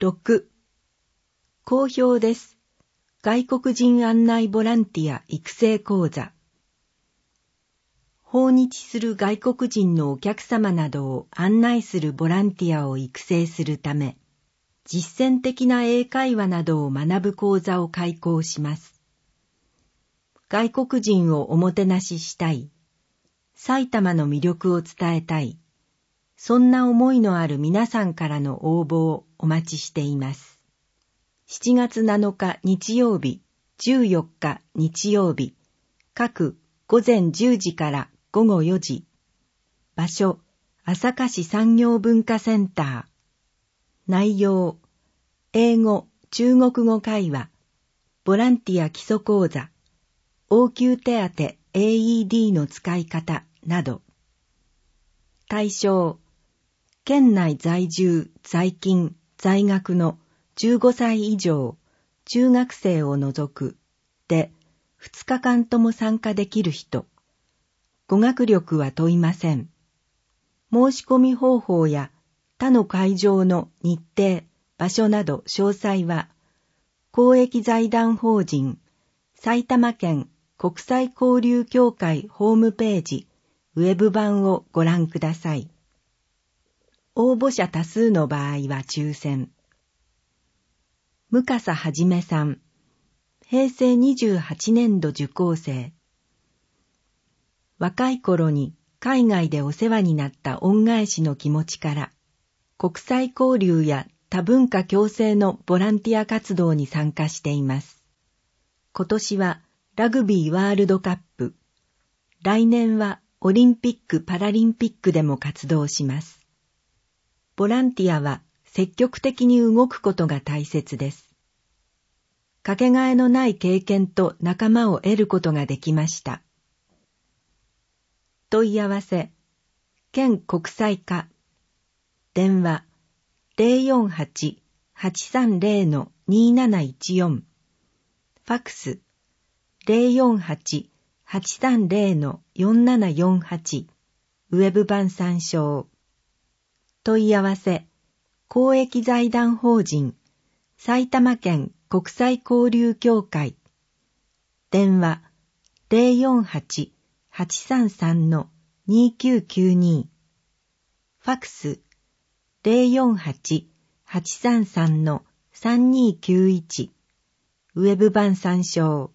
6、好評です。外国人案内ボランティア育成講座。訪日する外国人のお客様などを案内するボランティアを育成するため、実践的な英会話などを学ぶ講座を開講します。外国人をおもてなししたい、埼玉の魅力を伝えたい、そんな思いのある皆さんからの応募をお待ちしています。7月7日日曜日、14日日曜日、各午前10時から午後4時。場所、朝霞市産業文化センター。内容、英語、中国語会話、ボランティア基礎講座、応急手当 AED の使い方など。対象、県内在住、在勤、在学の15歳以上、中学生を除くで2日間とも参加できる人。語学力は問いません。申し込み方法や他の会場の日程、場所など詳細は、公益財団法人埼玉県国際交流協会ホームページ、ウェブ版をご覧ください。応募者多数の場合は抽選。向笠はじめさん、平成28年度受講生。若い頃に海外でお世話になった恩返しの気持ちから、国際交流や多文化共生のボランティア活動に参加しています。今年はラグビーワールドカップ、来年はオリンピック・パラリンピックでも活動します。ボランティアは積極的に動くことが大切です。かけがえのない経験と仲間を得ることができました。問い合わせ、県国際課、電話 048-830-2714、ファクス 048-830-4748、ウェブ版参照。問い合わせ、公益財団法人埼玉県国際交流協会、電話 048-833-2992、ファクス 048-833-3291、ウェブ版参照。